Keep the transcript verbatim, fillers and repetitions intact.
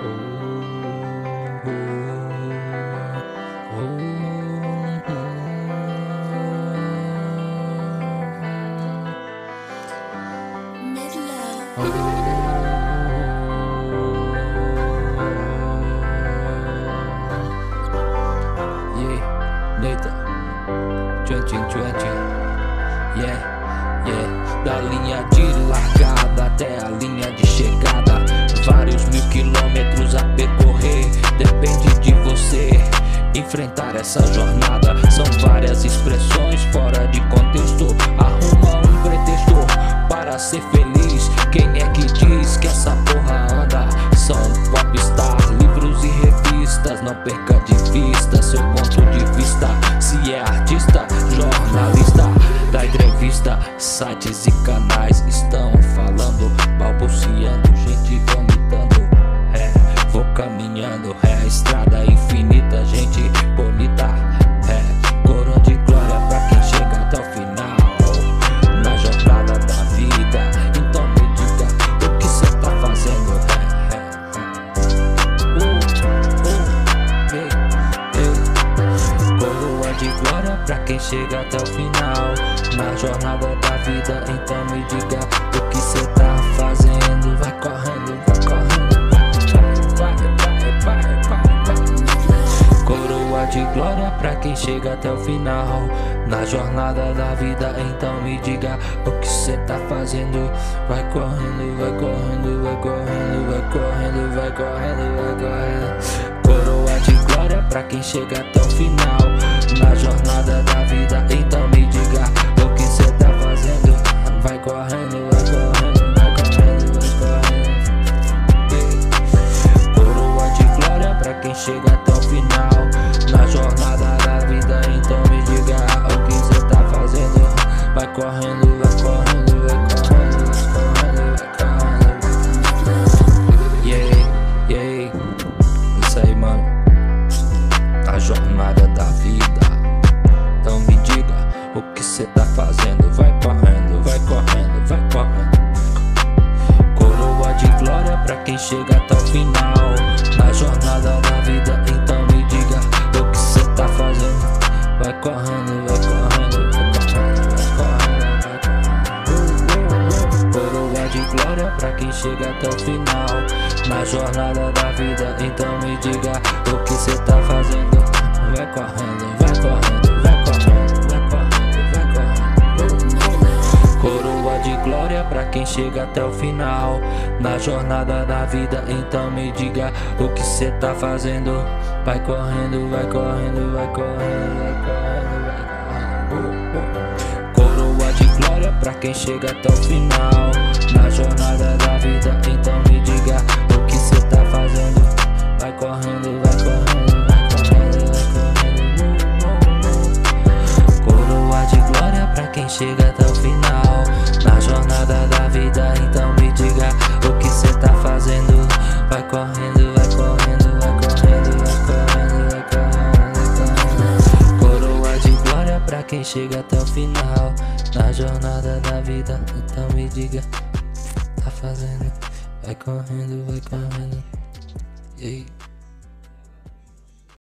Yeah, yeah. Da linha de largada até a linha de chegada, vários mil quilômetros a percorrer. Depende de você enfrentar essa jornada. São várias expressões fora de contexto. Arruma um pretexto para ser feliz. Quem é que diz que essa porra anda? São popstar, livros e revistas. Não perca de vista seu ponto de vista. Se é artista, jornalista, da entrevista, sites e canais estão falando, balbuciando, gente vomitando. É, vou caminhando, é a estrada infinita, gente bonita. É, coroa de glória pra quem chega até o final, na jornada da vida. Então me diga o que cê tá fazendo. É, é, é. Uh, uh, ei, ei. Coroa de glória pra quem chega até o final, na jornada da vida. Então me diga o que cê tá fazendo. Vai correndo, vai correndo, vai, vai, vai, vai, vai. Coroa de glória pra quem chega até o final, na jornada da vida. Então me diga o que cê tá fazendo. Vai correndo, vai correndo, vai correndo, vai correndo, vai correndo, vai correndo. Coroa de glória pra quem chega até o final, na jornada da vida. Então me diga o que cê tá fazendo. Vai correndo, vai correndo, vai correndo, vai correndo. Coroa de glória pra quem chega até o final, na jornada da vida. Então me diga o que cê tá fazendo. Vai correndo, vai correndo, vai correndo, vai correndo, vai correndo. Yeah, yeah. Isso aí, mano, a jornada da vida. Então me diga o que cê tá fazendo. Vai correndo, vai correndo, vai correndo. Coroa de glória pra quem chega até o final, na jornada da vida. Então me diga o que cê tá fazendo. Vai correndo, vai correndo, vai correndo, vai correndo. Coroa de glória pra quem chega até o final, na jornada da vida. Então me diga o que cê tá fazendo. Vai correndo, vai correndo, vai correndo, vai correndo, vai correndo. Coroa de glória pra quem chega até o final, na jornada da vida. Então me diga o que cê tá fazendo. Vai correndo, vai correndo, vai correndo, vai correndo, vai correndo. Coroa de glória pra quem chega até o final, na jornada da vida. Então me diga o que cê tá fazendo. Vai correndo, vai correndo, vai correndo, vai correndo. Coroa de glória pra quem chega até o final, na jornada da vida. Então me diga o que cê tá fazendo. Vai correndo, vai correndo, vai correndo, vai correndo, vai correndo, vai correndo. Coroa de glória pra quem chega até o final, na jornada da vida. Então me diga o que tá fazendo. Vai correndo, vai correndo. E aí?